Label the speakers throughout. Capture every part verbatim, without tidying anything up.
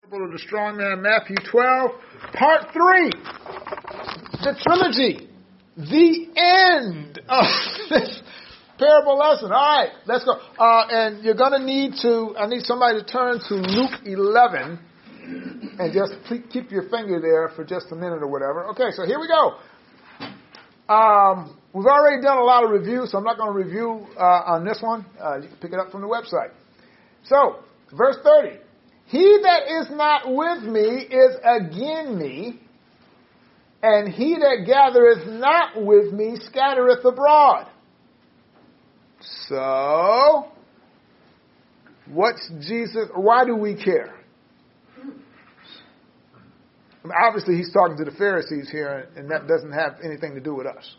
Speaker 1: Of the Strong Man, Matthew twelve, part three, the trilogy, the end of this parable lesson. All right, let's go. Uh, and you're going to need to, I need somebody to turn to Luke eleven, and just keep your finger there for just a minute or whatever. Okay, so here we go. Um, we've already done a lot of reviews, so I'm not going to review uh, on this one. Uh, you can pick it up from the website. So, verse thirty. He that is not with me is again me, and he that gathereth not with me scattereth abroad. So, what's Jesus, why do we care? I mean, obviously he's talking to the Pharisees here, and that doesn't have anything to do with us.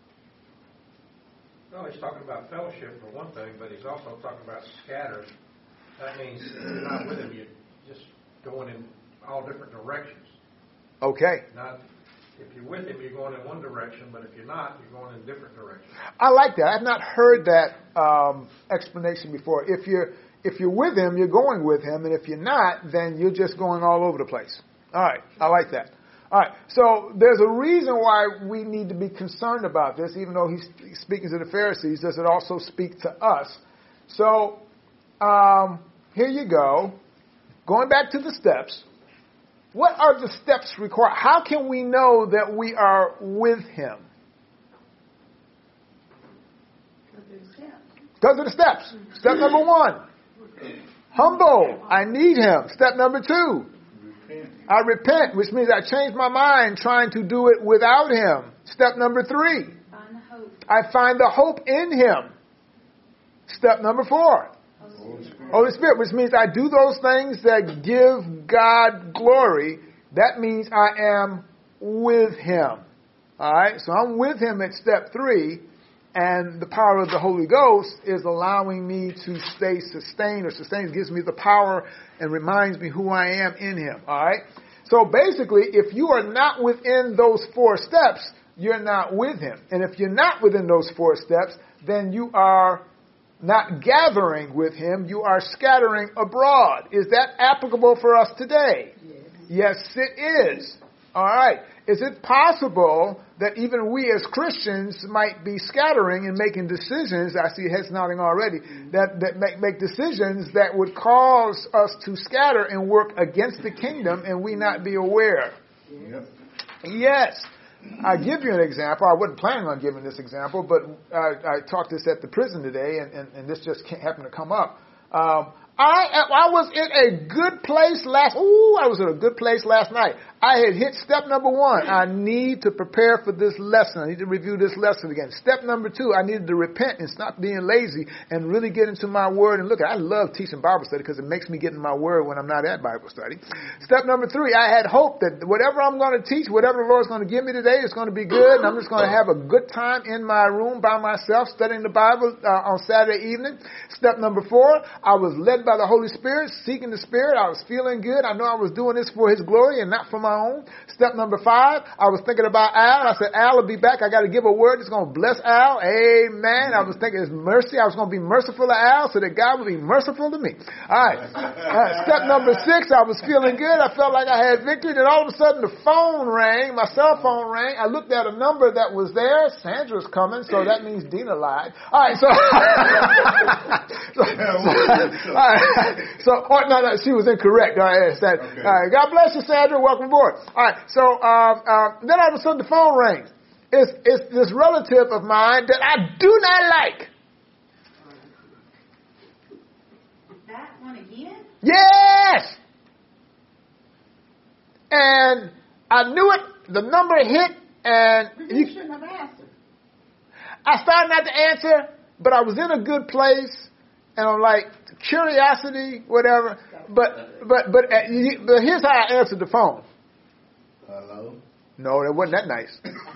Speaker 2: No, he's talking about fellowship for one thing, but he's also talking about scattered. That means if you're not with him, you're just going in all different directions.
Speaker 1: Okay.
Speaker 2: Not if you're with him, you're going in one direction, but if you're not, you're going in different directions.
Speaker 1: I like that. I've not heard that um, explanation before. If you're if you're with him, you're going with him, and if you're not, then you're just going all over the place. All right. I like that. All right. So there's a reason why we need to be concerned about this, even though he's speaking to the Pharisees. Does it also speak to us? So um, here you go. Going back to the steps, what are the steps required? How can we know that we are with him? Because of the steps. Step number one, humble. I need him. Step number two, I repent, which means I change my mind trying to do it without him. Step number three,
Speaker 3: find the hope.
Speaker 1: I find the hope in him. Step number four,
Speaker 3: Holy Spirit.
Speaker 1: Holy Spirit, which means I do those things that give God glory. That means I am with him. All right, so I'm with him at step three, and the power of the Holy Ghost is allowing me to stay sustained, or sustains, gives me the power and reminds me who I am in him. All right, so basically, if you are not within those four steps, you're not with him. And if you're not within those four steps, then you are not gathering with him, you are scattering abroad. Is that applicable for us today? Yes, yes it is. All right. Is it possible that even we as Christians might be scattering and making decisions, I see heads nodding already, that, that make, make decisions that would cause us to scatter and work against the kingdom and we not be aware? Yes. Yes. I'll give you an example. I wasn't planning on giving this example, but I, I talked this at the prison today, and, and, and this just happened to come up. Um, I I was in a good place last. Ooh, I was in a good place last night. I had hit step number one. I need to prepare for this lesson. I need to review this lesson again. Step number two, I needed to repent and stop being lazy and really get into my word. And look, I love teaching Bible study because it makes me get in my word when I'm not at Bible study. Step number three, I had hope that whatever I'm going to teach, whatever the Lord's going to give me today is going to be good. And I'm just going to have a good time in my room by myself studying the Bible uh, on Saturday evening. Step number four, I was led by the Holy Spirit, seeking the Spirit. I was feeling good. I know I was doing this for his glory and not for my own. Step number five, I was thinking about Al. I said, Al will be back. I got to give a word that's going to bless Al. Amen. I was thinking it's mercy. I was going to be merciful to Al so that God would be merciful to me. All right. Uh, step number six, I was feeling good. I felt like I had victory. Then all of a sudden the phone rang. My cell phone rang. I looked at a number that was there. Sandra's coming, so that means Dina lied. All right. So, so, so, all right. so oh, no, no, she was incorrect. All right. All right. God bless you, Sandra. Welcome aboard. All right, so uh, uh, then all of a sudden the phone rings. It's, it's this relative of mine that I do not like.
Speaker 3: That one again?
Speaker 1: Yes! And I knew it. The number hit, and
Speaker 3: You, you shouldn't have answered.
Speaker 1: I started not to answer, but I was in a good place, and I'm like, curiosity, whatever. But but but, uh, you, but here's how I answered the phone.
Speaker 4: Hello?
Speaker 1: No, that wasn't that nice.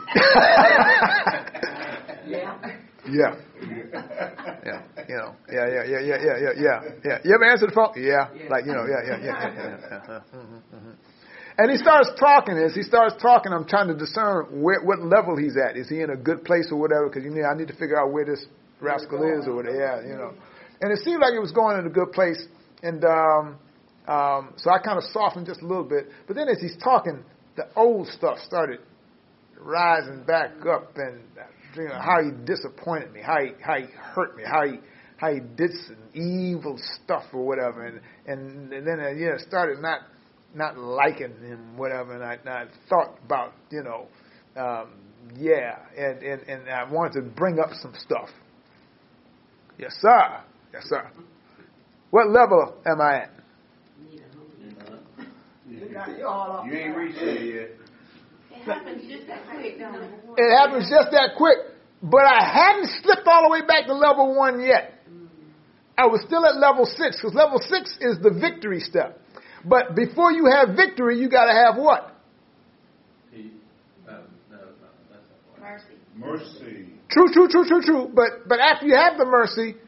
Speaker 3: Yeah.
Speaker 1: Yeah. Yeah. You know. Yeah, yeah, yeah, yeah, yeah, yeah, yeah. Yeah. You ever answer the phone? Yeah.
Speaker 3: Yeah.
Speaker 1: Like, you know, yeah, yeah, yeah, yeah, yeah. yeah. Mm-hmm, mm-hmm. And he starts talking. As he starts talking, I'm trying to discern where, what level he's at. Is he in a good place or whatever? Because, you know, I need to figure out where this rascal is or whatever. Yeah, you know. And it seemed like it was going in a good place. And um, Um, so I kind of softened just a little bit. But then as he's talking, the old stuff started rising back up, and you know, how he disappointed me, how he how he hurt me, how he how he did some evil stuff or whatever, and and, and then I, you know, started not not liking him, whatever, and I, and I thought about, you know, um, yeah, and, and and I wanted to bring up some stuff. Yes, sir. Yes, sir. What level am I at?
Speaker 4: You ain't reached there yet.
Speaker 3: It happens just that quick, don't it?
Speaker 1: It happens just that quick, but I hadn't slipped all the way back to level one yet. I was still at level six, because level six is the victory step. But before you have victory, you got to have what?
Speaker 5: He, um, no, no, that's not what.
Speaker 3: Mercy.
Speaker 4: Mercy.
Speaker 1: True, true, true, true, true. But but after you have the mercy,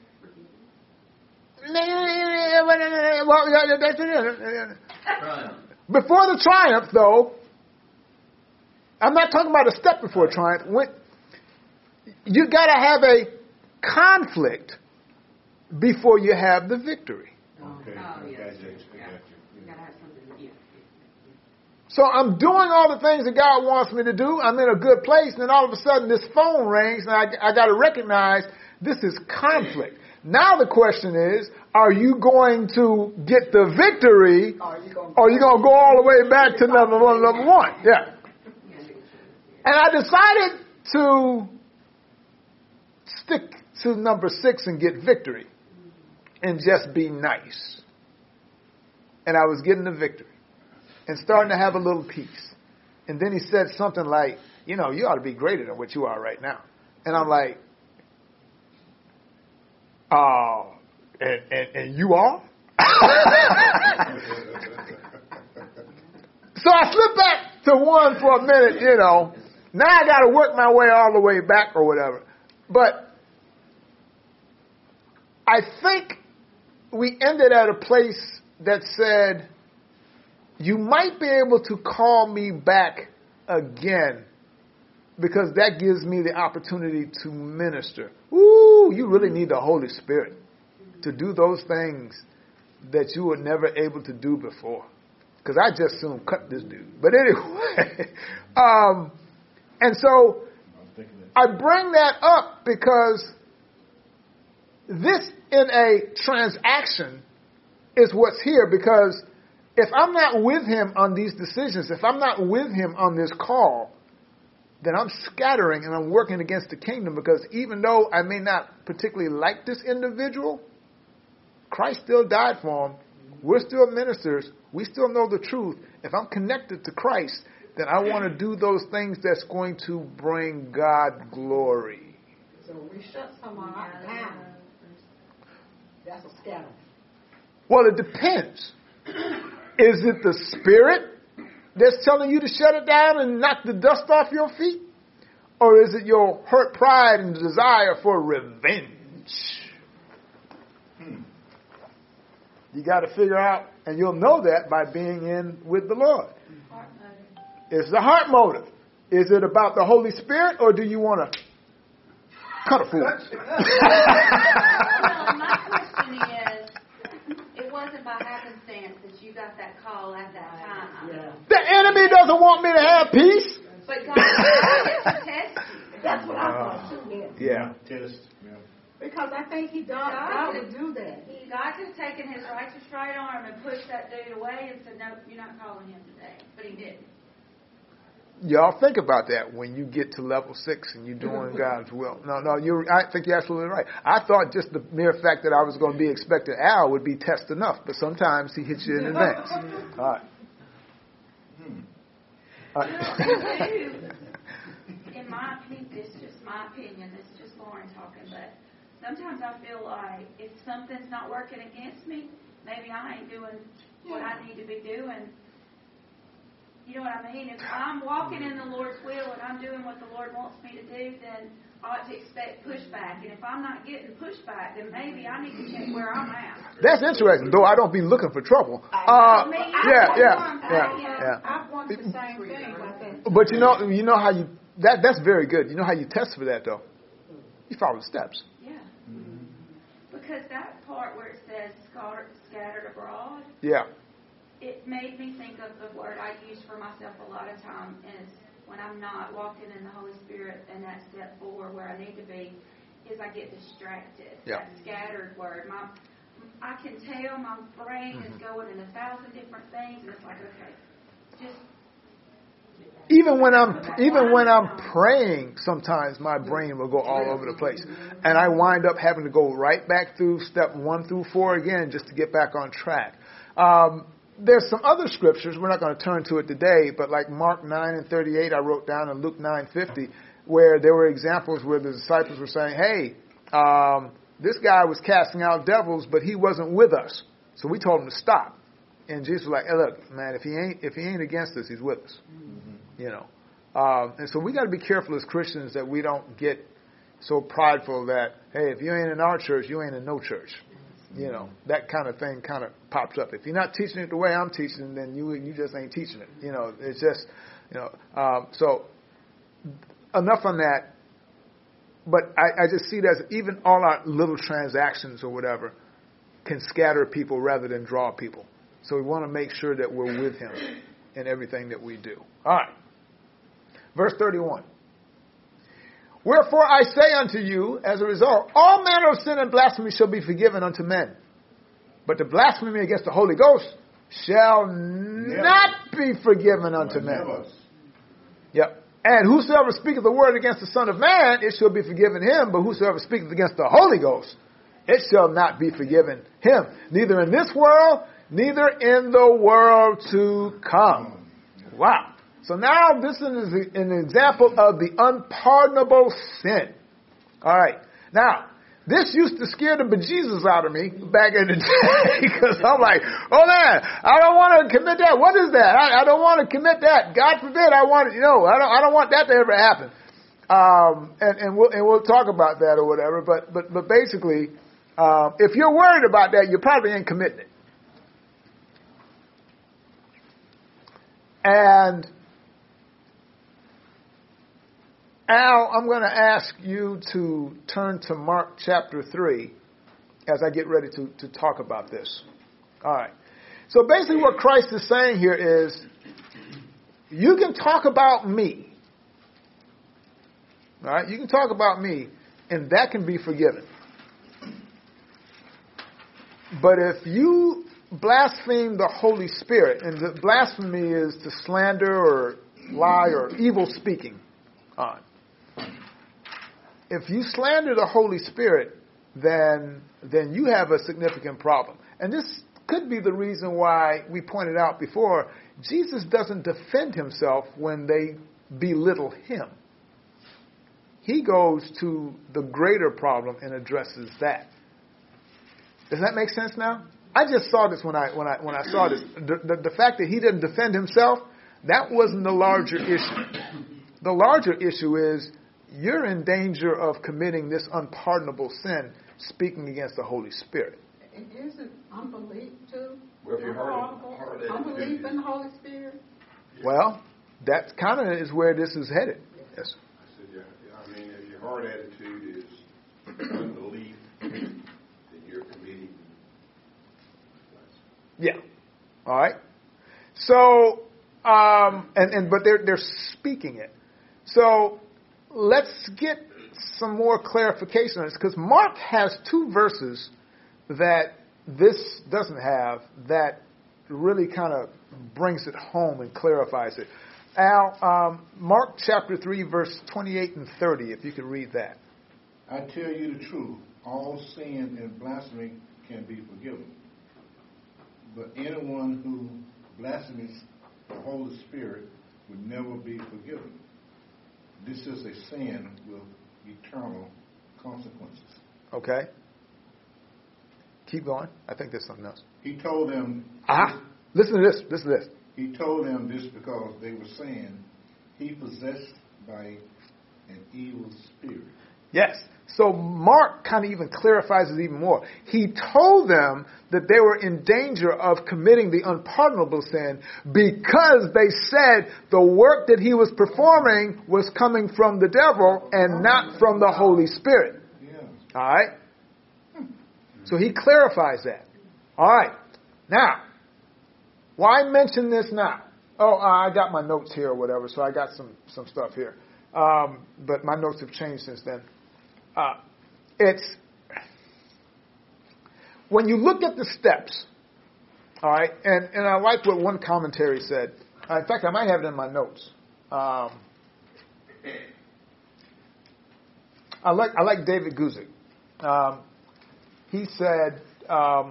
Speaker 5: Triumph.
Speaker 1: before the triumph, though, I'm not talking about a step before triumph. When, you got to have a conflict before you have the victory.
Speaker 4: Okay.
Speaker 6: Oh,
Speaker 4: I
Speaker 6: yes.
Speaker 4: got you. I got you.
Speaker 6: You gotta have something to do.
Speaker 1: So I'm doing all the things that God wants me to do. I'm in a good place, and then all of a sudden this phone rings, and I, I got to recognize this is conflict. Now the question is, are you going to get the victory, or are you going to go all the way back to number one, number one? Yeah. And I decided to stick to number six and get victory and just be nice. And I was getting the victory and starting to have a little peace. And then he said something like, you know, you ought to be greater than what you are right now. And I'm like, oh, and, and, and you are? So I slipped back to one for a minute, you know. Now I got to work my way all the way back or whatever. But I think we ended at a place that said, you might be able to call me back again, because that gives me the opportunity to minister. Ooh, you really need the Holy Spirit to do those things that you were never able to do before. Because I just soon cut this dude. But anyway, um, and so I bring that up because this in a transaction is what's here. Because if I'm not with him on these decisions, if I'm not with him on this call, then I'm scattering and I'm working against the kingdom, because even though I may not particularly like this individual, Christ still died for him. We're still ministers. We still know the truth. If I'm connected to Christ, then I want to do those things that's going to bring God glory.
Speaker 7: So we shut someone out down. That's a scatter.
Speaker 1: Well, it depends. Is it the Spirit that's telling you to shut it down and knock the dust off your feet? Or is it your hurt pride and desire for revenge? Hmm. You got to figure out, and you'll know that by being in with the Lord.
Speaker 3: Heart motive.
Speaker 1: It's the heart motive. Is it about the Holy Spirit, or do you want to cut a fool?
Speaker 3: Well, my question is, it wasn't by happenstance that you got that call at that time.
Speaker 7: Yeah.
Speaker 1: The enemy doesn't want me to have peace.
Speaker 3: But God wanted to test you.
Speaker 7: That's what I thought too. Yeah.
Speaker 1: Yeah.
Speaker 4: Test. Yeah.
Speaker 7: Because I think he does. God would do that.
Speaker 3: God could have taken his righteous right arm and pushed that dude away and said, no, you're not calling him today. But he didn't.
Speaker 1: Y'all think about that when you get to level six and you're doing God's will. No, no, you. I think you're absolutely right. I thought just the mere fact that I was going to be expected Al would be test enough, but sometimes he hits you in advance. All right. All right.
Speaker 3: In my opinion, this is just my opinion. This is just Lauren talking, but sometimes I feel like if something's not working against me, maybe I ain't doing what I need to be doing. You know what I mean? If I'm walking in the Lord's will and I'm doing what the Lord wants me to do, then I ought to expect pushback. And if I'm not getting pushback, then maybe I need to check where I'm at.
Speaker 1: That's interesting, though I don't be looking for trouble. Uh,
Speaker 3: I mean,
Speaker 1: yeah,
Speaker 3: I
Speaker 1: yeah,
Speaker 3: want-
Speaker 1: yeah,
Speaker 3: I-
Speaker 1: yeah.
Speaker 7: I've wanted the same thing. Like that.
Speaker 1: But you know, you know how you that that's very good. You know how you test for that, though. You follow the steps.
Speaker 3: Yeah. Because that part where it says scattered, scattered abroad,
Speaker 1: Yeah.
Speaker 3: it made me think of the word I use for myself a lot of time is when I'm not walking in the Holy Spirit and that step forward where I need to be, is I get distracted.
Speaker 1: Yeah.
Speaker 3: That scattered word. My, I can tell my brain mm-hmm. is going in a thousand different things, and it's like, okay, just.
Speaker 1: Even when I'm even when I'm praying, sometimes my brain will go all over the place, and I wind up having to go right back through step one through four again just to get back on track. Um, there's some other scriptures we're not going to turn to it today, but like Mark nine and thirty-eight, I wrote down, and Luke nine fifty, where there were examples where the disciples were saying, "Hey, um, this guy was casting out devils, but he wasn't with us, so we told him to stop." And Jesus was like, "Hey, look, man, if he ain't if he ain't against us, he's with us." Mm-hmm. You know, um, and so we got to be careful as Christians that we don't get so prideful that, hey, if you ain't in our church, you ain't in no church. You know, that kind of thing kind of pops up. If you're not teaching it the way I'm teaching, then you you just ain't teaching it. You know, it's just, you know, um, so enough on that. But I, I just see that as even all our little transactions or whatever can scatter people rather than draw people. So we want to make sure that we're with him in everything that we do. All right. Verse thirty-one. Wherefore I say unto you, as a result, all manner of sin and blasphemy shall be forgiven unto men. But the blasphemy against the Holy Ghost shall never. not be forgiven unto men. Never. Yep. And whosoever speaketh the word against the Son of Man, it shall be forgiven him. But whosoever speaketh against the Holy Ghost, it shall not be forgiven him. Neither in this world, neither in the world to come. Wow. So now this is an example of the unpardonable sin. All right. Now, this used to scare the bejesus out of me back in the day because I'm like, oh man, I don't want to commit that. What is that? I, I don't want to commit that. God forbid I want, you know, I don't, I don't want that to ever happen. Um, and, and we'll, and we'll talk about that or whatever. But, but, but basically, uh, if you're worried about that, you probably ain't committing it. And Al, I'm going to ask you to turn to Mark chapter three as I get ready to, to talk about this. All right. So basically what Christ is saying here is, you can talk about me. All right. You can talk about me, and that can be forgiven. But if you blaspheme the Holy Spirit, and the blasphemy is to slander or lie or evil speaking on. If you slander the Holy Spirit, then then you have a significant problem. And this could be the reason why we pointed out before, Jesus doesn't defend himself when they belittle him. He goes to the greater problem and addresses that. Does that make sense now? I just saw this when I when I when I saw this. The, the, the fact that he didn't defend himself, that wasn't the larger issue. The larger issue is you're in danger of committing this unpardonable sin, speaking against the Holy Spirit.
Speaker 7: And isn't unbelief too?
Speaker 4: Well, if you're hard, hard
Speaker 7: unbelief in the Holy Spirit?
Speaker 1: Well, that kind of is where this is headed. Yes.
Speaker 4: I said, yeah. I mean, if your heart attitude is unbelief, then you're committing.
Speaker 1: Yeah. All right. So, um, and, and but they're they're speaking it. So let's get some more clarification on this, because Mark has two verses that this doesn't have that really kind of brings it home and clarifies it. Al, um, Mark chapter three, verse twenty-eight and thirty, if you could read that.
Speaker 8: I tell you the truth, all sin and blasphemy can be forgiven. But anyone who blasphemes the Holy Spirit would never be forgiven. This is a sin with eternal consequences.
Speaker 1: Okay. Keep going. I think there's something else.
Speaker 8: He told them...
Speaker 1: Ah, listen to this. Listen to this.
Speaker 8: He told them this because they were saying he possessed by an evil spirit.
Speaker 1: Yes. So Mark kind of even clarifies it even more. He told them that they were in danger of committing the unpardonable sin because they said the work that he was performing was coming from the devil and not from the Holy Spirit.
Speaker 8: Yeah.
Speaker 1: All right? So he clarifies that. All right. Now, Why mention this now? Oh, uh, I got my notes here or whatever, so I got some, some stuff here. Um, but my notes have changed since then. Uh, it's, when you look at the steps, all right, and, and I like what one commentary said. Uh, in fact, I might have it in my notes. Um, I like I like David Guzik. Um, he said, um,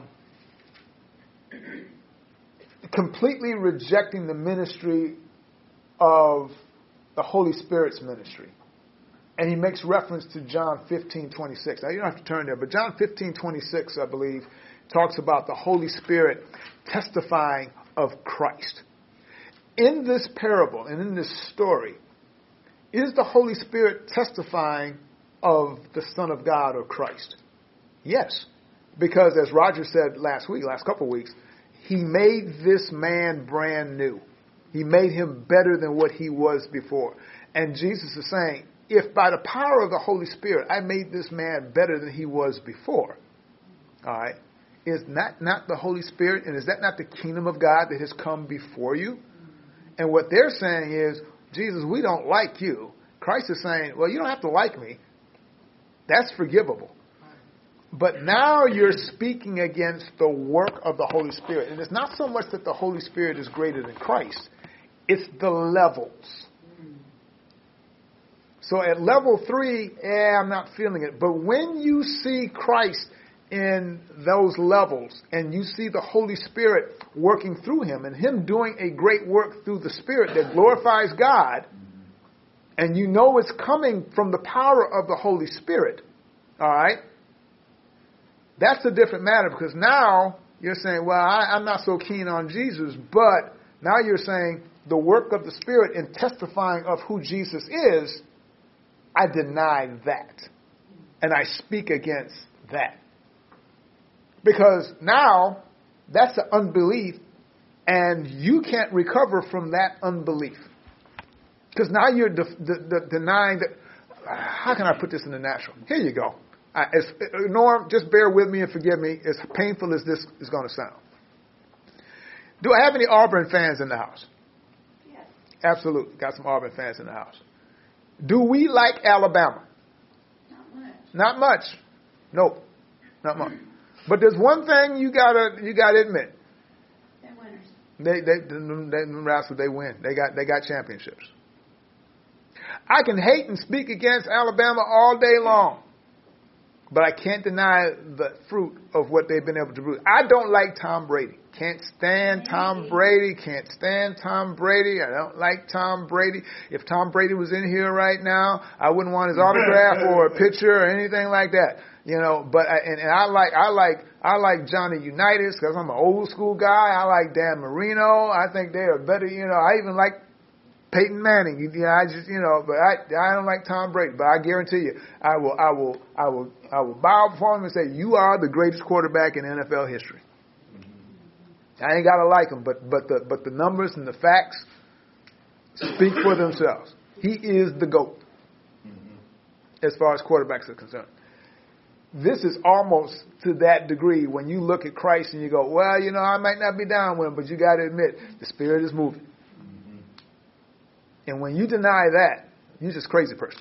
Speaker 1: completely rejecting the ministry of the Holy Spirit's ministry. And he makes reference to John fifteen twenty-six. Now, you don't have to turn there, but John fifteen twenty-six, I believe, talks about the Holy Spirit testifying of Christ. In this parable and in this story, is the Holy Spirit testifying of the Son of God or Christ? Yes. Because as Roger said last week, last couple of weeks, he made this man brand new. He made him better than what he was before. And Jesus is saying, if by the power of the Holy Spirit I made this man better than he was before, all right, is that not the Holy Spirit, and is that not the kingdom of God that has come before you? And what they're saying is, Jesus, we don't like you. Christ is saying, well, you don't have to like me. That's forgivable. But now you're speaking against the work of the Holy Spirit. And it's not so much that the Holy Spirit is greater than Christ. It's the levels. So at level three, yeah, I'm not feeling it. But when you see Christ in those levels and you see the Holy Spirit working through him and him doing a great work through the Spirit that glorifies God, and you know it's coming from the power of the Holy Spirit, all right, that's a different matter, because now you're saying, well, I, I'm not so keen on Jesus, but now you're saying the work of the Spirit in testifying of who Jesus is, I deny that. And I speak against that. Because now that's an unbelief, and you can't recover from that unbelief. Because now you're de- de- de- denying that. How can I put this in the natural? Here you go. I, as, Norm, just bear with me and forgive me, as painful as this is going to sound. Do I have any Auburn fans in the house?
Speaker 3: Yes.
Speaker 1: Absolutely. Got some Auburn fans in the house. Do we like Alabama?
Speaker 3: Not much.
Speaker 1: Not much. Nope. Not much. But there's one thing you gotta you gotta admit.
Speaker 3: They're winners.
Speaker 1: They they them, they, them rascals, they win. They got they got championships. I can hate and speak against Alabama all day long, but I can't deny the fruit of what they've been able to do. I don't like Tom Brady. Can't stand Tom Brady. Can't stand Tom Brady. I don't like Tom Brady. If Tom Brady was in here right now, I wouldn't want his autograph or a picture or anything like that. You know, but I, and, and I like I like I like Johnny Unitas because I'm an old school guy. I like Dan Marino. I think they are better. You know, I even like Peyton Manning. You know, I just you know, but I I don't like Tom Brady. But I guarantee you, I will I will I will I will bow before him and say, you are the greatest quarterback in N F L history. I ain't gotta like him, but but the but the numbers and the facts speak for themselves. He is the GOAT as far as quarterbacks are concerned. This is almost to that degree when you look at Christ and you go, well, you know, I might not be down with him, but you got to admit the Spirit is moving. Mm-hmm. And when you deny that, you're just a crazy person.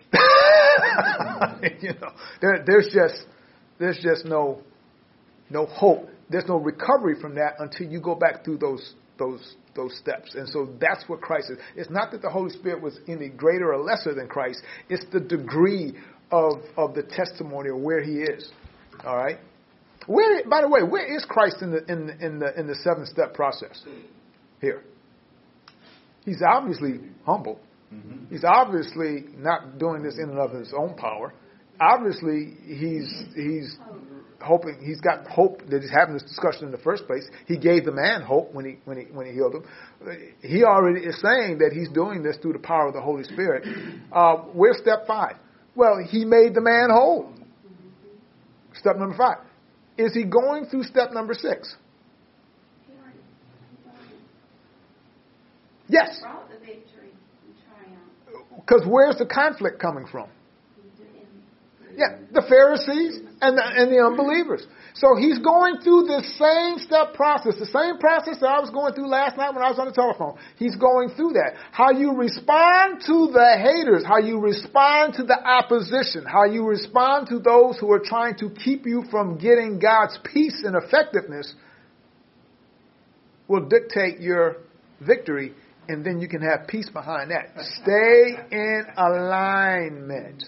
Speaker 1: you know, there, there's just there's just no no hope. There's no recovery from that until you go back through those those those steps. And so that's what Christ is. It's not that the Holy Spirit was any greater or lesser than Christ. It's the degree of of the testimony of where he is. All right. Where, by the way, where is Christ in the in the, in the in the seven step process? Here. He's obviously humble. Mm-hmm. He's obviously not doing this in and of his own power. Obviously, he's he's hoping he's got hope that he's having this discussion in the first place. He gave the man hope when he when he when he healed him. He already is saying that he's doing this through the power of the Holy Spirit. Uh, where's step five? Well, he made the man whole. Step number five. Is he going through step number six? Yes.
Speaker 3: Brought the victory and triumph.
Speaker 1: Because where's the conflict coming from? Yeah, the Pharisees and the, and the unbelievers. So he's going through the same step process, the same process that I was going through last night when I was on the telephone. He's going through that. How you respond to the haters, how you respond to the opposition, how you respond to those who are trying to keep you from getting God's peace and effectiveness will dictate your victory, and then you can have peace behind that. Stay in alignment.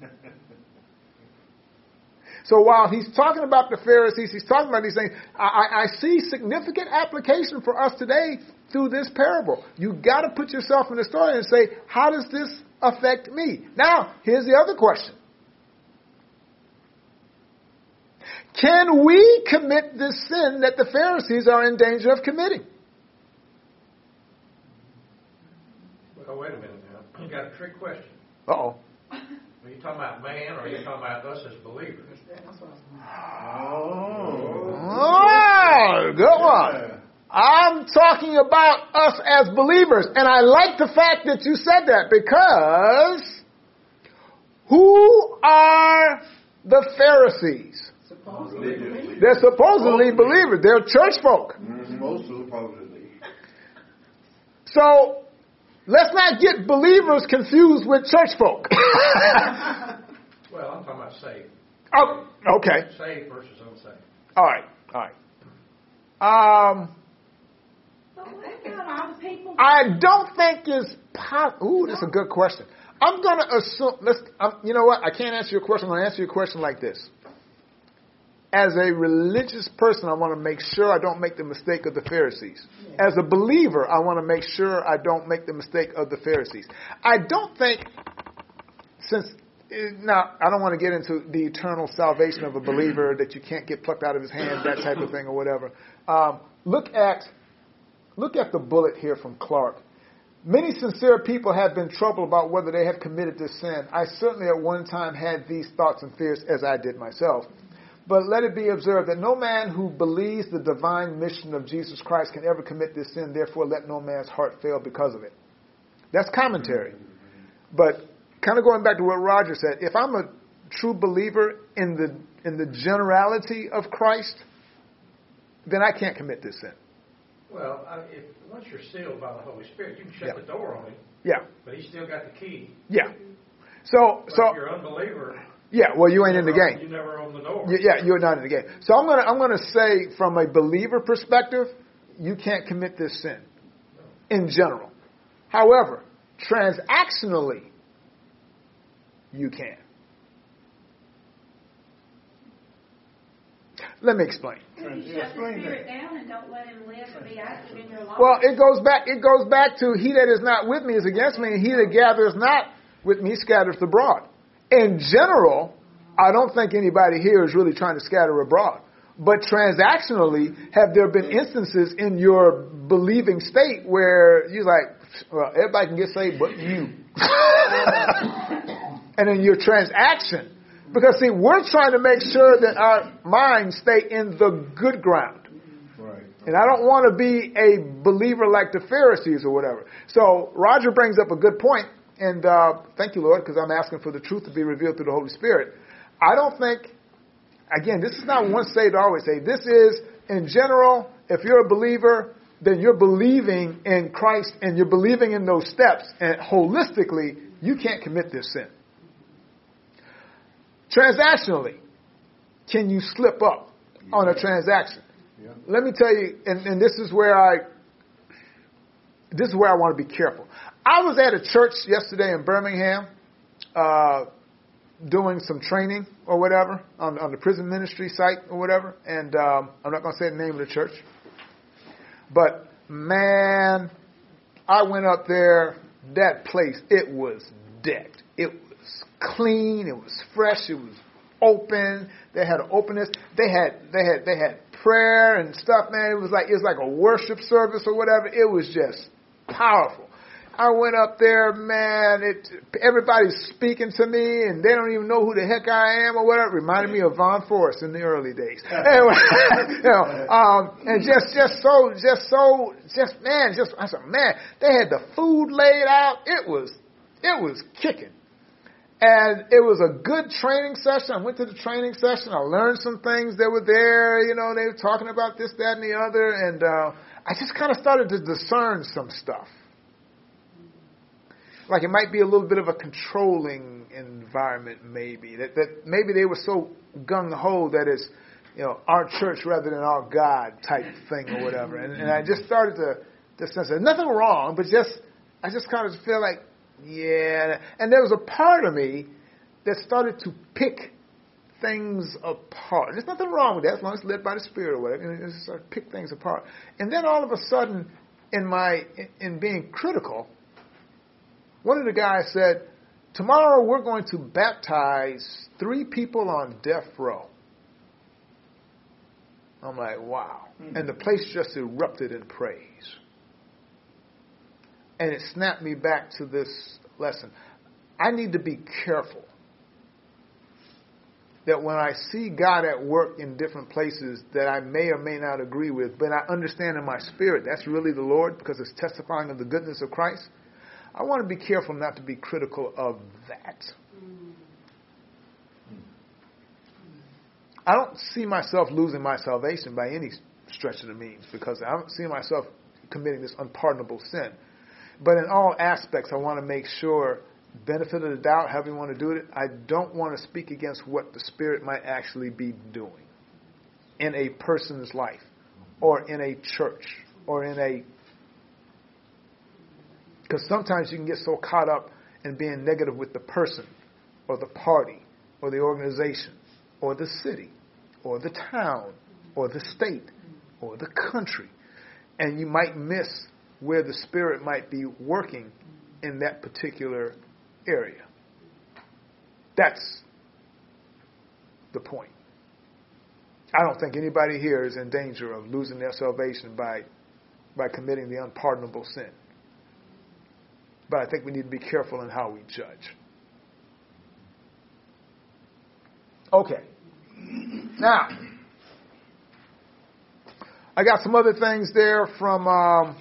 Speaker 1: So while he's talking about the Pharisees, he's talking about these things, I, I see significant application for us today through this parable. You've got to put yourself in the story and say, how does this affect me? Now, here's the other question. Can we commit this sin that the Pharisees are in danger of committing?
Speaker 2: Well, wait a minute now. You got a trick question.
Speaker 1: Uh-oh.
Speaker 2: Are you talking about man, or are you talking about us as believers?
Speaker 8: Oh.
Speaker 1: Oh, good one. I'm talking about us as believers. And I like the fact that you said that, because who are the Pharisees?
Speaker 7: Supposedly.
Speaker 1: They're supposedly believers. They're church folk.
Speaker 8: Supposed to, supposedly.
Speaker 1: So let's not get believers confused with church folk.
Speaker 2: Well, I'm talking about saved.
Speaker 1: Oh, okay.
Speaker 2: Saved versus unsaved.
Speaker 1: All right. All right. Um,
Speaker 3: But what about all the people?
Speaker 1: I don't think it's possible. Ooh, that's a good question. I'm going to assume, let's, um, you know what? I can't answer your question. I'm going to answer your question like this. As a religious person, I want to make sure I don't make the mistake of the Pharisees. As a believer, I want to make sure I don't make the mistake of the Pharisees. I don't think, since, now, I don't want to get into the eternal salvation of a believer, that you can't get plucked out of his hand, that type of thing or whatever. Um, look at, look at the bullet here from Clark. Many sincere people have been troubled about whether they have committed this sin. I certainly at one time had these thoughts and fears, as I did myself. But let it be observed that no man who believes the divine mission of Jesus Christ can ever commit this sin. Therefore, let no man's heart fail because of it. That's commentary. But kind of going back to what Roger said, if I'm a true believer in the in the generality of Christ, then I can't commit this sin.
Speaker 2: Well, I, if, once you're sealed by the Holy Spirit, you can shut
Speaker 1: Yeah.
Speaker 2: the door on him,
Speaker 1: Yeah,
Speaker 2: but he's still got the key.
Speaker 1: yeah. So,
Speaker 2: But
Speaker 1: so
Speaker 2: if you're an unbeliever,
Speaker 1: yeah. Well, you ain't in the
Speaker 2: never-
Speaker 1: game.
Speaker 2: You never own the door.
Speaker 1: Y- Yeah, you're not in the game. So I'm gonna I'm gonna say, from a believer perspective, you can't commit this sin in general. However, transactionally, you can. Let me explain.
Speaker 3: If you shut the spirit down and don't let him live and be active in your life.
Speaker 1: Well, it goes back. It goes back to he that is not with me is against me, and he that gathereth not with me scattereth abroad. In general, I don't think anybody here is really trying to scatter abroad. But transactionally, have there been instances in your believing state where you're like, well, everybody can get saved but you? And in your transaction, because see, we're trying to make sure that our minds stay in the good ground.
Speaker 8: Right.
Speaker 1: And I don't want to be a believer like the Pharisees or whatever. So Roger brings up a good point. And uh, thank you, Lord, because I'm asking for the truth to be revealed through the Holy Spirit. I don't think, again, this is not once saved, always saved. This is, in general, if you're a believer, then you're believing in Christ and you're believing in those steps. And holistically, you can't commit this sin. Transactionally, can you slip up on a transaction?
Speaker 8: Yeah.
Speaker 1: Let me tell you, and, and this is where I, this is where I want to be careful. I was at a church yesterday in Birmingham, uh, doing some training or whatever on, on the prison ministry site or whatever, and um, I'm not going to say the name of the church, but man, I went up there. That place, it was decked. It was clean. It was fresh. It was open. They had an openness. They had they had they had prayer and stuff. Man, it was like it was like a worship service or whatever. It was just powerful. I went up there, man, it, everybody's speaking to me, and they don't even know who the heck I am or whatever. It reminded me of Von Forrest in the early days. Anyway, you know, um, and just, just so, just so, just, man, just, I said, man, they had the food laid out. It was, it was kicking. And it was a good training session. I went to the training session. I learned some things that were there. You know, they were talking about this, that, and the other. And uh, I just kind of started to discern some stuff. Like it might be a little bit of a controlling environment, maybe. That, that maybe they were so gung-ho that it's, you know, our church rather than our God type thing or whatever. And, and I just started to, to sense there's nothing wrong, but just I just kind of feel like, yeah. And there was a part of me that started to pick things apart. There's nothing wrong with that as long as it's led by the Spirit or whatever. You know, just start to pick things apart. And then all of a sudden, in my in, in being critical, one of the guys said, tomorrow we're going to baptize three people on death row. I'm like, wow. Mm-hmm. And the place just erupted in praise. And it snapped me back to this lesson. I need to be careful that when I see God at work in different places that I may or may not agree with, but I understand in my spirit that's really the Lord because it's testifying of the goodness of Christ, I want to be careful not to be critical of that. I don't see myself losing my salvation by any stretch of the means because I don't see myself committing this unpardonable sin. But in all aspects, I want to make sure, benefit of the doubt, however you want to do it, I don't want to speak against what the Spirit might actually be doing in a person's life or in a church or in a... Because sometimes you can get so caught up in being negative with the person or the party or the organization or the city or the town or the state or the country. And you might miss where the Spirit might be working in that particular area. That's the point. I don't think anybody here is in danger of losing their salvation by by committing the unpardonable sin. But I think we need to be careful in how we judge. Okay. Now, I got some other things there from, um,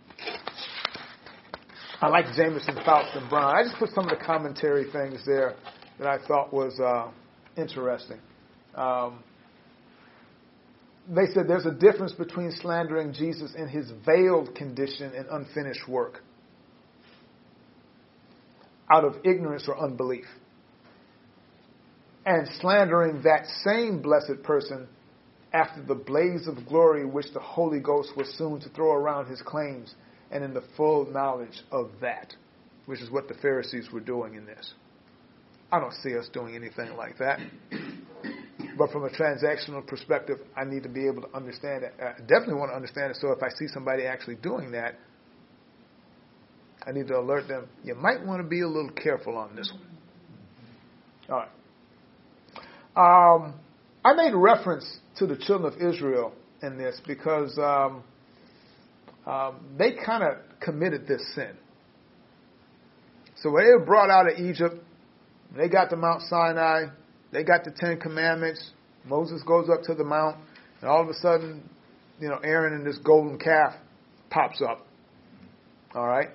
Speaker 1: I like Jameson, Faust, and Brown. I just put some of the commentary things there that I thought was uh, interesting. Um, they said there's a difference between slandering Jesus in his veiled condition and unfinished work, out of ignorance or unbelief, and slandering that same blessed person after the blaze of glory which the Holy Ghost was soon to throw around his claims, and in the full knowledge of that, which is what the Pharisees were doing in this. I don't see us doing anything like that. But from a transactional perspective, I need to be able to understand it. I definitely want to understand it, so if I see somebody actually doing that, I need to alert them, you might want to be a little careful on this one. All right. Um, I made reference to the children of Israel in this because um, um, they kind of committed this sin. So when they were brought out of Egypt, they got to Mount Sinai, they got the Ten Commandments, Moses goes up to the mount, and all of a sudden, you know, Aaron and this golden calf pops up. All right?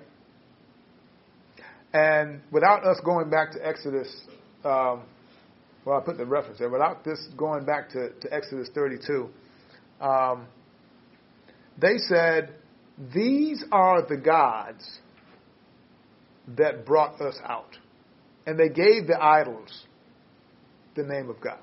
Speaker 1: And without us going back to Exodus, um, well, I put the reference there, without this going back to, to Exodus thirty-two, um, they said, these are the gods that brought us out. And they gave the idols the name of God.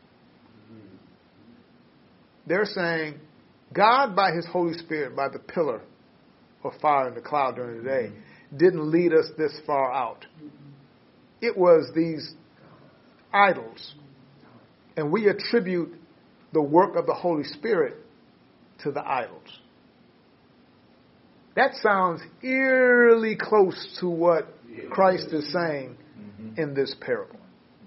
Speaker 1: They're saying, God, by his Holy Spirit, by the pillar of fire and the cloud during the day, didn't lead us this far out. It was these idols. And we attribute the work of the Holy Spirit to the idols. That sounds eerily close to what Christ is saying in this parable.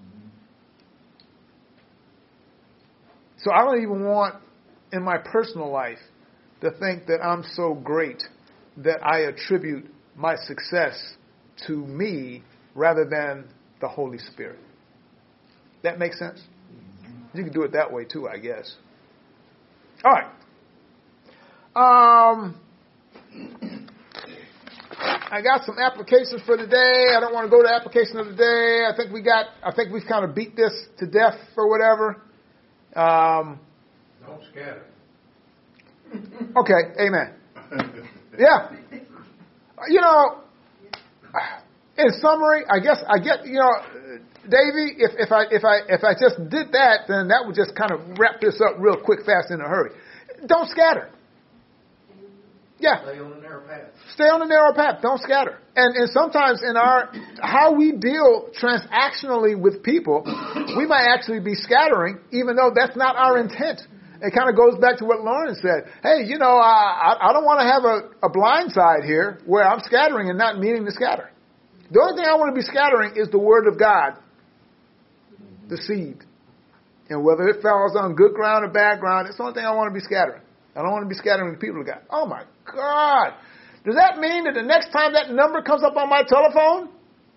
Speaker 1: So I don't even want, in my personal life, to think that I'm so great that I attribute my success to me rather than the Holy Spirit. That makes sense? You can do it that way too, I guess. All right. Um, I got some applications for the day. I don't want to go to application of the day. I think we got, I think we've kind of beat this to death or whatever. Um,
Speaker 2: Don't scatter.
Speaker 1: okay, amen. Yeah. You know, in summary, I guess I get, you know, Davey, if, if I if I if I just did that, then that would just kind of wrap this up real quick, fast, in a hurry. Don't scatter. Yeah.
Speaker 2: Stay on the narrow path.
Speaker 1: Stay on the narrow path. Don't scatter. And and sometimes in our how we deal transactionally with people, we might actually be scattering, even though that's not our intent. It kind of goes back to what Lauren said. Hey, you know, I I don't want to have a, a blind side here where I'm scattering and not meaning to scatter. The only thing I want to be scattering is the word of God, the seed. And whether it falls on good ground or bad ground, it's the only thing I want to be scattering. I don't want to be scattering the people of God. Oh, my God. Does that mean that the next time that number comes up on my telephone?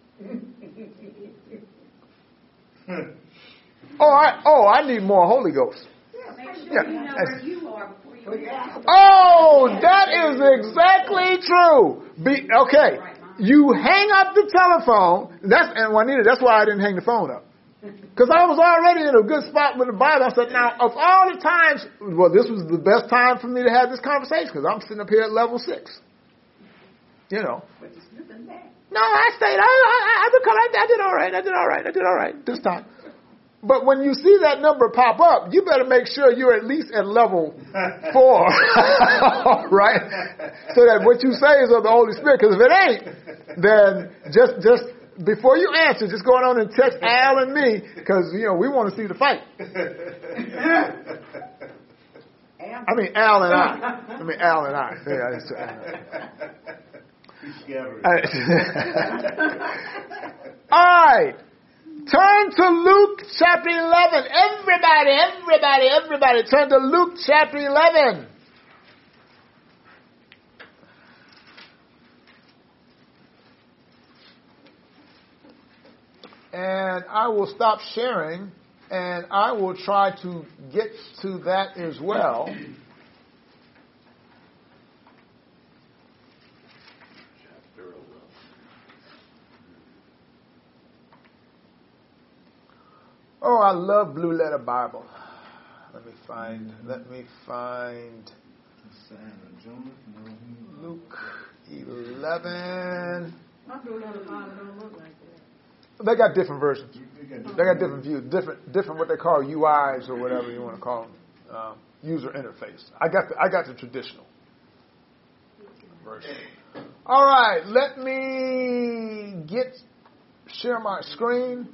Speaker 1: oh, I oh, I need more Holy Ghost.
Speaker 3: Make sure
Speaker 1: Yeah.
Speaker 3: you know where you are before you ask.
Speaker 1: Oh, that is exactly true. Be, okay, you hang up the telephone. That's and Juanita, that's why I didn't hang the phone up. Because I was already in a good spot with the Bible. I said, now, of all the times, well, this was the best time for me to have this conversation because I'm sitting up here at level six. You know. No, I stayed. I, I, I, I did all right. I did all right. I did all right this time. But when you see that number pop up, you better make sure you're at least at level four, right? So that what you say is of the Holy Spirit. Because if it ain't, then just just before you answer, just go on and text Al and me because you know we want to see the fight. I mean Al and I. I mean Al and I. Yeah, it's, uh, all right. Turn to Luke chapter eleven. Everybody, everybody, everybody, turn to Luke chapter eleven. And I will stop sharing, and I will try to get to that as well. Oh, I love Blue Letter Bible. Let me find, let me find Luke eleven.
Speaker 7: My Blue Letter Bible don't look like that.
Speaker 1: They got different versions. They got different views, different, different what they call U Is or whatever you want to call them, um, user interface. I got the, I got the traditional version. All right, let me get share my screen.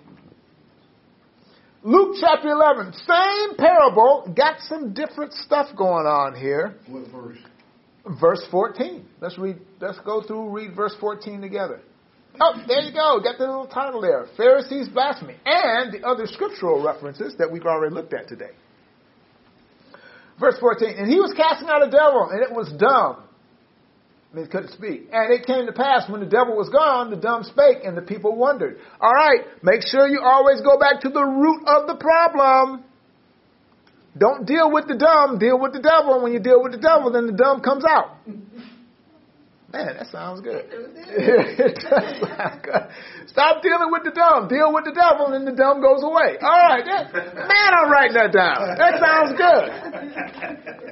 Speaker 1: Luke chapter eleven, same parable, got some different stuff going on here.
Speaker 8: What verse?
Speaker 1: Verse fourteen. Let's read. Let's go through. Read verse fourteen together. Oh, there you go. Got the little title there. Pharisees blasphemy, and the other scriptural references that we've already looked at today. Verse fourteen. And he was casting out a devil, and it was dumb. I mean, it couldn't speak. And it came to pass when the devil was gone, the dumb spake, and the people wondered. All right, make sure you always go back to the root of the problem. Don't deal with the dumb, deal with the devil. And when you deal with the devil, then the dumb comes out. Man, that sounds good. It does sound good. Stop dealing with the dumb. Deal with the devil, and the dumb goes away. All right, that, man, I'm writing that down. That sounds good.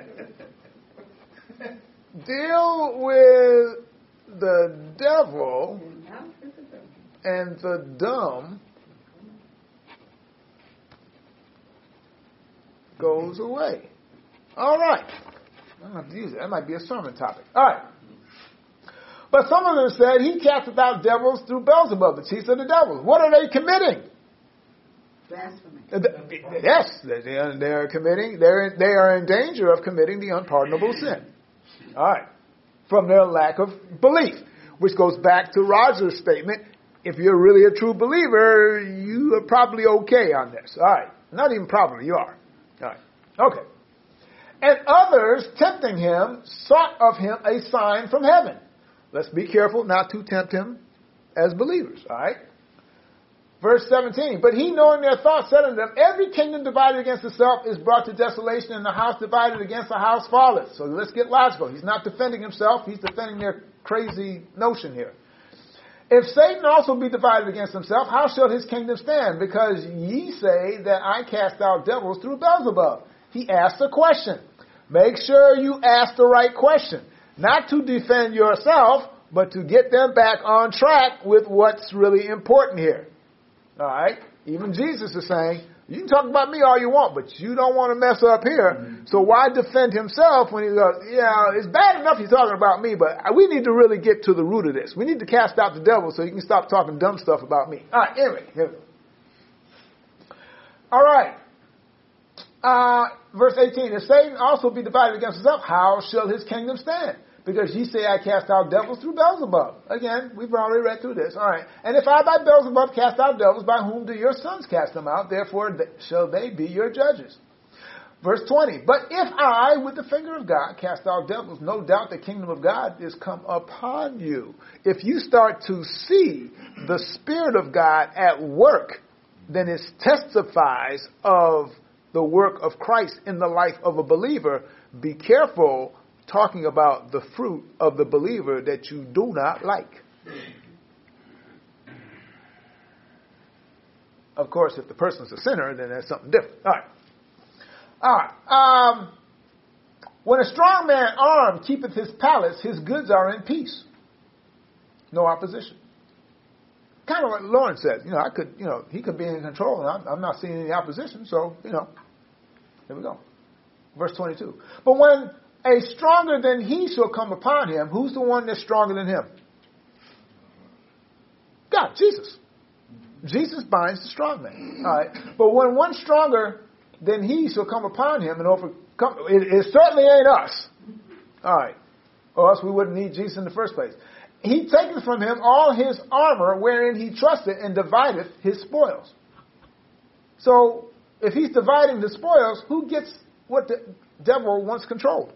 Speaker 1: Deal with the devil and the dumb goes away. All right. I'm going to have to use it. That might be a sermon topic. All right. But some of them said, he casteth out devils through Beelzebub, the chief of the devils. What are they committing?
Speaker 7: Blasphemy.
Speaker 1: Yes, they are, they are committing, they're, they are in danger of committing the unpardonable sin. All right. From their lack of belief, which goes back to Roger's statement. If you're really a true believer, you are probably okay on this. All right. Not even probably, you are. All right. Okay. And others, tempting him, sought of him a sign from heaven. Let's be careful not to tempt him as believers. All right. Verse seventeen, but he, knowing their thoughts, said unto them, every kingdom divided against itself is brought to desolation, and the house divided against the house falleth. So let's get logical. He's not defending himself. He's defending their crazy notion here. If Satan also be divided against himself, how shall his kingdom stand? Because ye say that I cast out devils through Beelzebub. He asked a question. Make sure you ask the right question. Not to defend yourself, but to get them back on track with what's really important here. All right? Even Jesus is saying, you can talk about me all you want, but you don't want to mess up here. Mm-hmm. So why defend himself when he goes, yeah, it's bad enough he's talking about me, but we need to really get to the root of this. We need to cast out the devil so you can stop talking dumb stuff about me. All right, anyway. Here we go. All right. Uh, verse eighteen, if Satan also be divided against himself, how shall his kingdom stand? Because ye say I cast out devils through Beelzebub. Again, we've already read through this. All right. And if I by Beelzebub cast out devils, by whom do your sons cast them out? Therefore shall they be your judges. Verse twenty, but if I, with the finger of God, cast out devils, no doubt the kingdom of God is come upon you. If you start to see the Spirit of God at work, then it testifies of the work of Christ in the life of a believer. Be careful talking about the fruit of the believer that you do not like. Of course, if the person's a sinner, then that's something different. All right. All right. Um, when a strong man armed keepeth his palace, his goods are in peace. No opposition. Kind of like Lawrence said, you know, I could, you know, he could be in control, and I'm, I'm not seeing any opposition, so, you know, here we go. Verse twenty-two. But when a stronger than he shall come upon him, who's the one that's stronger than him? God, Jesus. Jesus binds the strong man. All right. But when one stronger than he shall come upon him and overcome, it, it certainly ain't us. All right. Or else we wouldn't need Jesus in the first place. He taketh from him all his armor wherein he trusted and divideth his spoils. So, if he's dividing the spoils, who gets what the devil once controlled?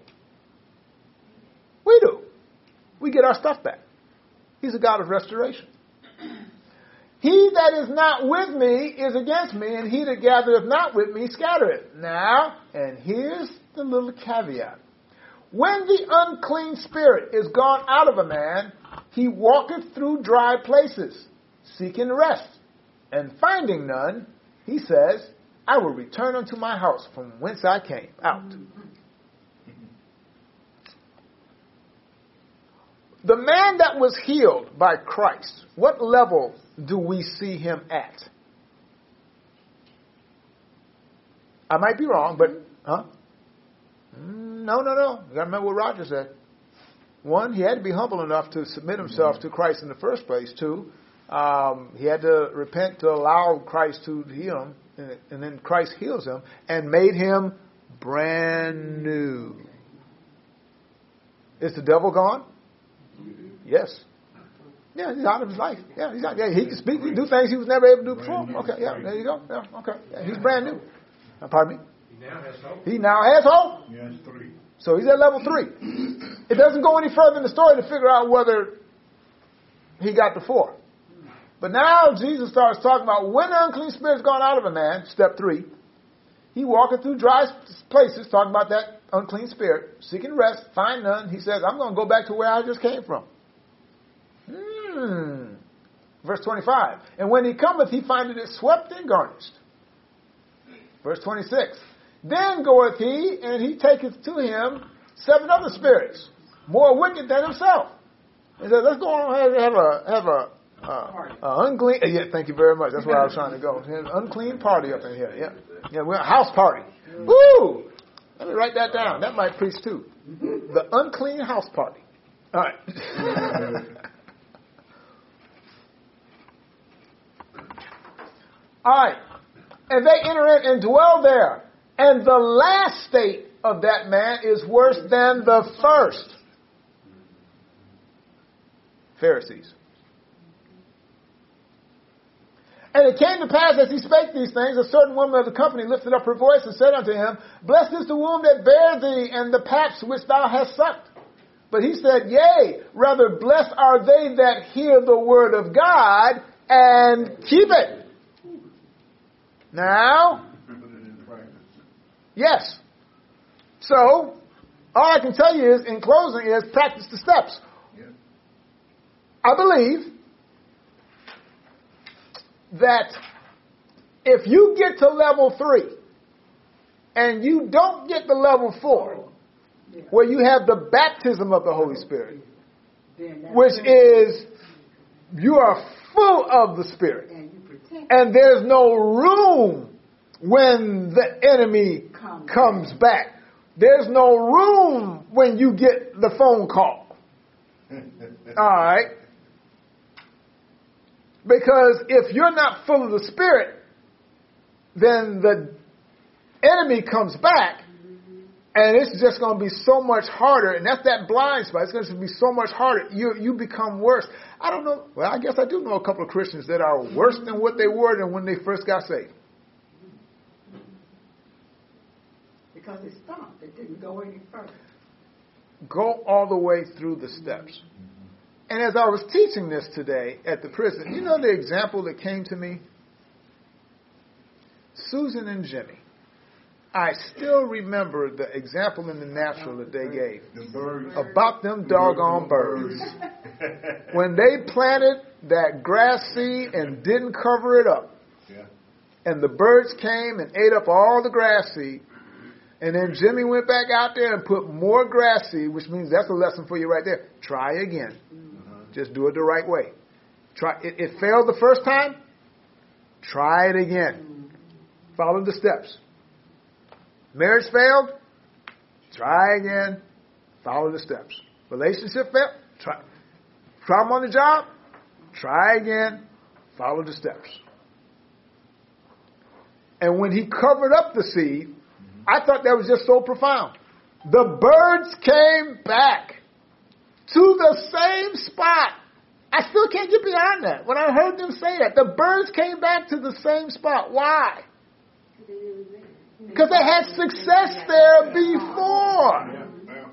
Speaker 1: We do. We get our stuff back. He's a God of restoration. He that is not with me is against me, and he that gathereth not with me scattereth. Now, and here's the little caveat. When the unclean spirit is gone out of a man, he walketh through dry places, seeking rest. And finding none, he says, I will return unto my house from whence I came out. The man that was healed by Christ, what level do we see him at? I might be wrong, but, huh? No, no, no. You got to remember what Roger said. One, he had to be humble enough to submit himself to Christ in the first place. Two, um, he had to repent to allow Christ to heal him, and, and then Christ heals him and made him brand new. Is the devil gone? Yes. Yeah, he's out of his life. Yeah, he's out. Yeah, he can speak, he can do things he was never able to do before. Okay, yeah, there you go. Yeah, okay, yeah, he's brand new. Uh, pardon me.
Speaker 2: He now has hope.
Speaker 1: He now has hope.
Speaker 8: Yes, three.
Speaker 1: So he's at level three. It doesn't go any further in the story to figure out whether he got the four. But now Jesus starts talking about when the unclean spirit's gone out of a man, step three. He walking through dry places, talking about that unclean spirit, seeking rest, find none. He says, I'm going to go back to where I just came from. Hmm. Verse twenty-five. And when he cometh, he findeth it swept and garnished. Verse twenty-six. Then goeth he, and he taketh to him seven other spirits, more wicked than himself. He said, let's go on and have a, have a, uh, a unclean, yeah, thank you very much. That's where I was trying to go. An unclean party up in here. Yeah. Yeah, we're a house party. Woo! Let me write that down. That might preach too. The unclean house party. All right. All right. And they enter in and dwell there. And the last state of that man is worse than the first. Pharisees. And it came to pass as he spake these things, a certain woman of the company lifted up her voice and said unto him, Blessed is the womb that bare thee, and the paps which thou hast sucked. But he said, Yea, rather blessed are they that hear the word of God and keep it. Now, yes. So, all I can tell you is, in closing, is practice the steps. I believe that if you get to level three and you don't get to level four, where you have the baptism of the Holy Spirit, which is you are full of the Spirit, and there's no room when the enemy comes back. There's no room when you get the phone call. All right? Because if you're not full of the Spirit, then the enemy comes back, and it's just going to be so much harder. And that's that blind spot. It's going to be so much harder. You you become worse. I don't know. Well, I guess I do know a couple of Christians that are worse than what they were than when they first got saved.
Speaker 7: Because it stopped. It didn't go any further.
Speaker 1: Go all the way through the steps. And as I was teaching this today at the prison, you know the example that came to me? Susan and Jimmy. I still remember the example in the natural that they gave
Speaker 8: The birds.
Speaker 1: about them doggone birds. When they planted that grass seed and didn't cover it up,
Speaker 8: Yeah.
Speaker 1: and the birds came and ate up all the grass seed, and then Jimmy went back out there and put more grass seed, which means that's a lesson for you right there. Try again.
Speaker 8: Uh-huh.
Speaker 1: Just do it the right way. Try. It, it failed the first time. Try it again. Follow the steps. Marriage failed. Try again. Follow the steps. Relationship failed. Try. Problem on the job. Try again. Follow the steps. And when he covered up the seed, I thought that was just so profound. The birds came back to the same spot. I still can't get beyond that. When I heard them say that, the birds came back to the same spot. Why? Because they had success there before.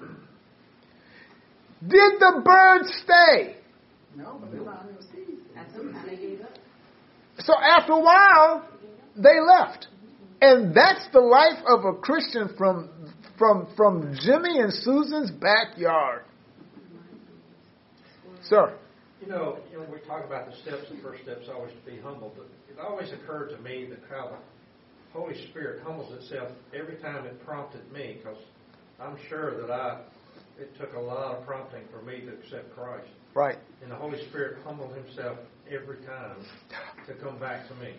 Speaker 1: Did the birds stay?
Speaker 7: No, but they found no seeds.
Speaker 6: At some time they gave up.
Speaker 1: So after a while, they left. And that's the life of a Christian from from from Jimmy and Susan's backyard. Sir.
Speaker 2: You know, you know, we talk about the steps. The first step is always to be humble, but it always occurred to me that how the Holy Spirit humbles itself every time it prompted me, because I'm sure that I it took a lot of prompting for me to accept Christ.
Speaker 1: Right.
Speaker 2: And the Holy Spirit humbled Himself every time to come back to me.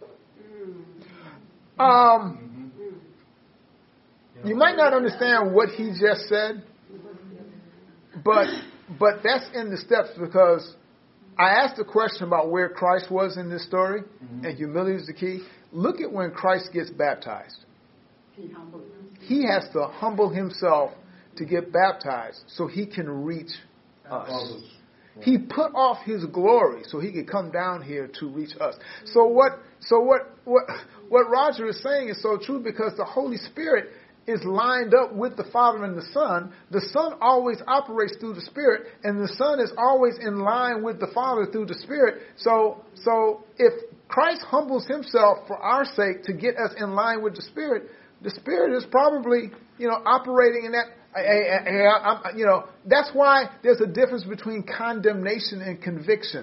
Speaker 1: Um,
Speaker 2: You, know,
Speaker 1: you might not understand what he just said, but but that's in the steps, because I asked a question about where Christ was in this story, mm-hmm. and humility is the key. Look at when Christ gets baptized.
Speaker 7: He humbled himself.
Speaker 1: He has to humble himself to get baptized so he can reach us. He put off his glory so he could come down here to reach us. So what so what what what Roger is saying is so true, because the Holy Spirit is lined up with the Father and the Son. The Son always operates through the Spirit, and the Son is always in line with the Father through the Spirit. So so if Christ humbles himself for our sake to get us in line with the Spirit, the Spirit is probably, you know, operating in that. I, I, I, I, you know, that's why there's a difference between condemnation and conviction.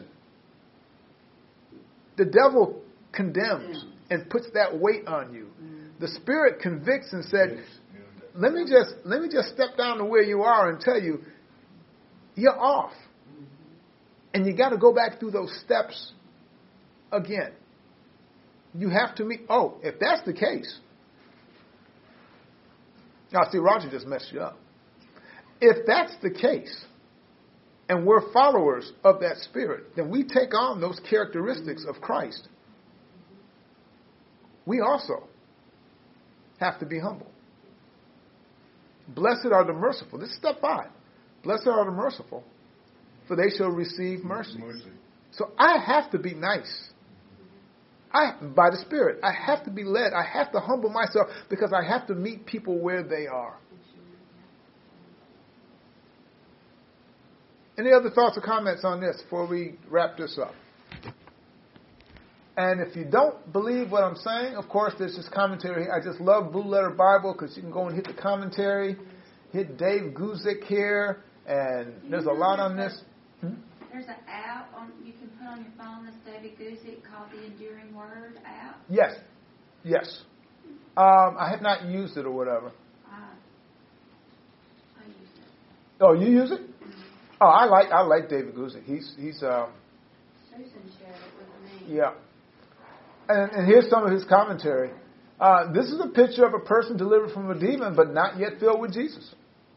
Speaker 1: The devil condemns and puts that weight on you. The Spirit convicts and said, "Let me just let me just step down to where you are and tell you, you're off, and you got to go back through those steps again. You have to meet." Oh, if that's the case. Now, see, Roger just messed you up. If that's the case, and we're followers of that Spirit, then we take on those characteristics of Christ. We also have to be humble. Blessed are the merciful. This is step five. Blessed are the merciful, for they shall receive mercy. mercy. So I have to be nice. I, by the Spirit, I have to be led. I have to humble myself because I have to meet people where they are. Any other thoughts or comments on this before we wrap this up? And if you don't believe what I'm saying, of course, there's this commentary. I just love Blue Letter Bible because you can go and hit the commentary, hit Dave Guzik here, and there's a lot on this. Hmm?
Speaker 3: There's an app on you can put on your phone that's David Guzik called the Enduring Word app.
Speaker 1: Yes. Yes. Um, I have not used it or whatever.
Speaker 3: Uh, I use it.
Speaker 1: Oh, you use it?
Speaker 3: Mm-hmm.
Speaker 1: Oh, I like I like David Guzik. He's he's um.
Speaker 3: Susan shared it with me.
Speaker 1: Yeah. And, and here's some of his commentary. Uh, this is a picture of a person delivered from a demon, but not yet filled with Jesus.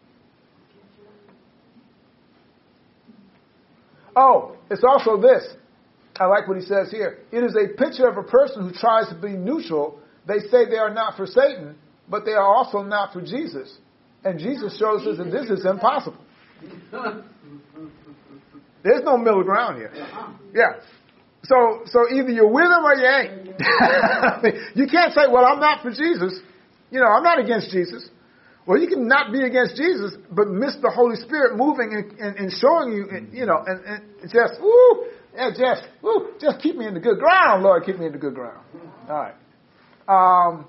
Speaker 1: Oh, it's also this. I like what he says here. It is a picture of a person who tries to be neutral. They say they are not for Satan, but they are also not for Jesus. And Jesus shows us that this is impossible. There's no middle ground here. Yeah. So, so either you're with him or you ain't. You can't say, well, I'm not for Jesus. You know, I'm not against Jesus. Well, you can not be against Jesus, but miss the Holy Spirit moving and, and, and showing you, and, you know, and, and just, woo, yeah, just, woo, just keep me in the good ground, Lord, keep me in the good ground. All right. Um,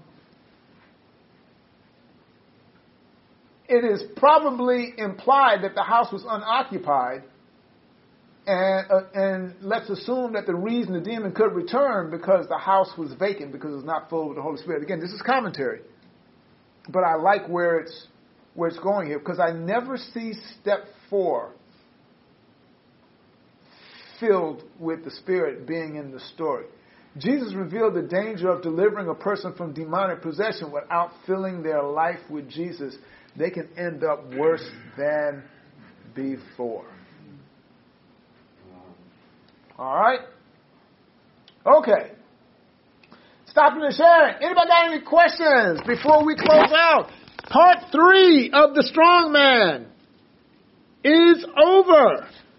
Speaker 1: it is probably implied that the house was unoccupied, and uh, and let's assume that the reason the demon could return because the house was vacant because it was not full with the Holy Spirit. Again, this is commentary. But I like where it's where it's going here because I never see step four filled with the Spirit being in the story. Jesus revealed the danger of delivering a person from demonic possession without filling their life with Jesus. They can end up worse than before. All right? Okay. Stopping and sharing. Anybody got any questions before we close out? Part three of The Strong Man is over.